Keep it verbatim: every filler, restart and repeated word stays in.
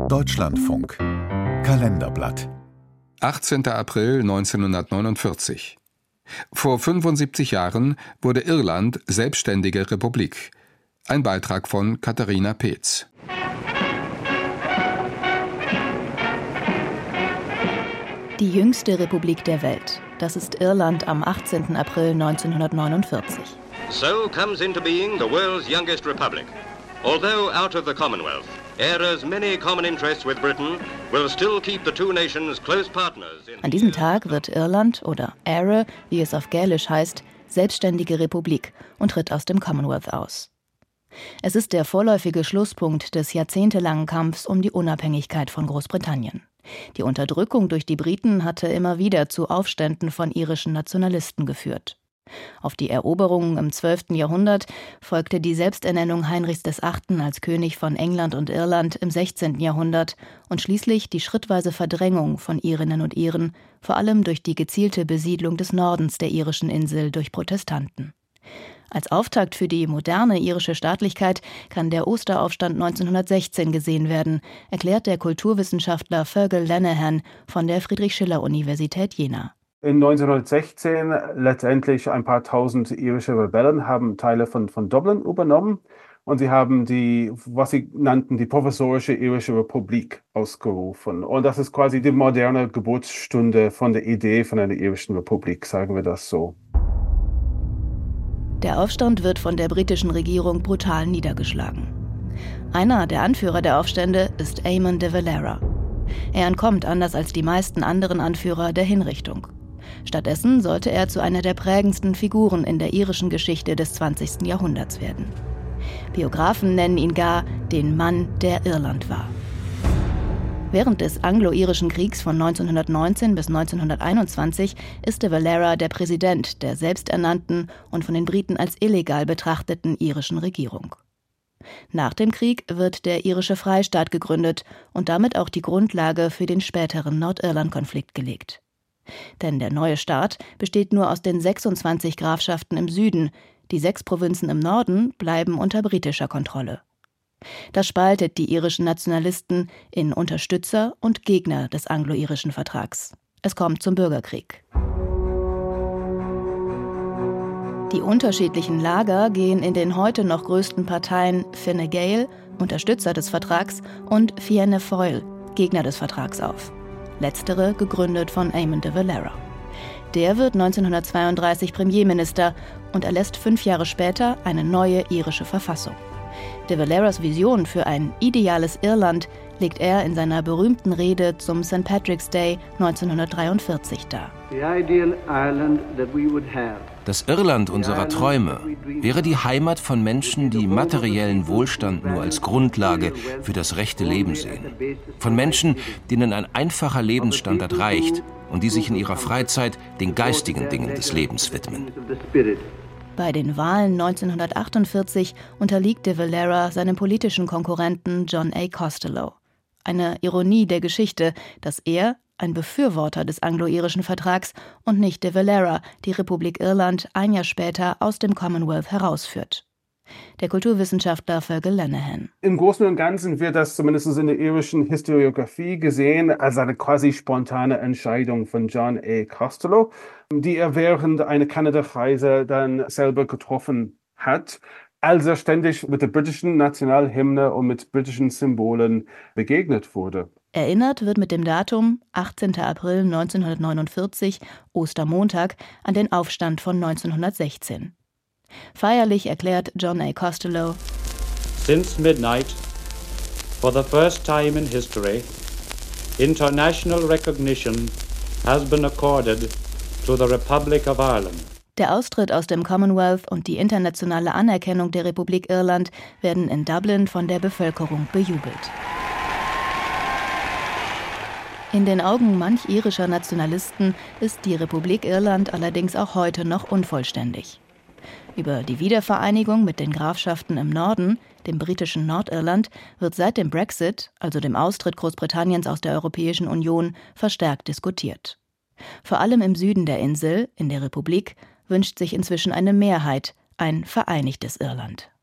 Deutschlandfunk Kalenderblatt achtzehnter April neunzehnhundertneunundvierzig. Vor fünfundsiebzig Jahren wurde Irland selbstständige Republik. Ein Beitrag von Katharina Peetz. Die jüngste Republik der Welt. Das ist Irland am achtzehnten April neunzehnhundertneunundvierzig. So comes into being the world's youngest republic. Although out of the Commonwealth, Ere's many common interests with Britain will still keep the two nations close partners. An diesem Tag wird Irland, oder Ere, wie es auf Gälisch heißt, selbstständige Republik und tritt aus dem Commonwealth aus. Es ist der vorläufige Schlusspunkt des jahrzehntelangen Kampfs um die Unabhängigkeit von Großbritannien. Die Unterdrückung durch die Briten hatte immer wieder zu Aufständen von irischen Nationalisten geführt. Auf die Eroberungen im zwölften Jahrhundert folgte die Selbsternennung Heinrichs des Achten als König von England und Irland im sechzehnten Jahrhundert und schließlich die schrittweise Verdrängung von Irinnen und Iren, vor allem durch die gezielte Besiedlung des Nordens der irischen Insel durch Protestanten. Als Auftakt für die moderne irische Staatlichkeit kann der Osteraufstand neunzehnhundertsechzehn gesehen werden, erklärt der Kulturwissenschaftler Fergal Lenihan von der Friedrich-Schiller-Universität Jena. In neunzehnhundertsechzehn letztendlich ein paar tausend irische Rebellen haben Teile von, von Dublin übernommen und sie haben die, was sie nannten, die provisorische irische Republik ausgerufen. Und das ist quasi die moderne Geburtsstunde von der Idee von einer irischen Republik, sagen wir das so. Der Aufstand wird von der britischen Regierung brutal niedergeschlagen. Einer der Anführer der Aufstände ist Eamon de Valera. Er entkommt anders als die meisten anderen Anführer der Hinrichtung. Stattdessen sollte er zu einer der prägendsten Figuren in der irischen Geschichte des zwanzigsten Jahrhunderts werden. Biografen nennen ihn gar den Mann, der Irland war. Während des Anglo-Irischen Kriegs von neunzehnhundertneunzehn bis neunzehnhunderteinundzwanzig ist de Valera der Präsident der selbsternannten und von den Briten als illegal betrachteten irischen Regierung. Nach dem Krieg wird der irische Freistaat gegründet und damit auch die Grundlage für den späteren Nordirland-Konflikt gelegt. Denn der neue Staat besteht nur aus den sechsundzwanzig Grafschaften im Süden, die sechs Provinzen im Norden bleiben unter britischer Kontrolle. Das spaltet die irischen Nationalisten in Unterstützer und Gegner des anglo-irischen Vertrags. Es kommt zum Bürgerkrieg. Die unterschiedlichen Lager gehen in den heute noch größten Parteien Fine Gael, Unterstützer des Vertrags, und Fianna Fáil, Gegner des Vertrags auf. Letztere gegründet von Eamon de Valera. Der wird neunzehnhundertzweiunddreißig Premierminister und erlässt fünf Jahre später eine neue irische Verfassung. De Valeras Vision für ein ideales Irland legt er in seiner berühmten Rede zum Sankt Patrick's Day neunzehnhundertdreiundvierzig dar. Das Irland unserer Träume wäre die Heimat von Menschen, die materiellen Wohlstand nur als Grundlage für das rechte Leben sehen. Von Menschen, denen ein einfacher Lebensstandard reicht und die sich in ihrer Freizeit den geistigen Dingen des Lebens widmen. Bei den Wahlen neunzehnhundertachtundvierzig unterliegt de Valera seinem politischen Konkurrenten John A. Costello. Eine Ironie der Geschichte, dass er, ein Befürworter des anglo-irischen Vertrags, und nicht de Valera, die Republik Irland ein Jahr später aus dem Commonwealth herausführt. Der Kulturwissenschaftler Fergal Lenihan. Im Großen und Ganzen wird das zumindest in der irischen Historiographie gesehen als eine quasi spontane Entscheidung von John A. Costello, die er während einer Kanada-Reise dann selber getroffen hat, als er ständig mit der britischen Nationalhymne und mit britischen Symbolen begegnet wurde. Erinnert wird mit dem Datum achtzehnten April neunzehnhundertneunundvierzig, Ostermontag, an den Aufstand von neunzehnhundertsechzehn. Feierlich erklärt John A. Costello: Since midnight, for the first time in history, international recognition has been accorded to the Republic of Ireland. Der Austritt aus dem Commonwealth und die internationale Anerkennung der Republik Irland werden in Dublin von der Bevölkerung bejubelt. In den Augen manch irischer Nationalisten ist die Republik Irland allerdings auch heute noch unvollständig. Über die Wiedervereinigung mit den Grafschaften im Norden, dem britischen Nordirland, wird seit dem Brexit, also dem Austritt Großbritanniens aus der Europäischen Union, verstärkt diskutiert. Vor allem im Süden der Insel, in der Republik, wünscht sich inzwischen eine Mehrheit ein vereinigtes Irland.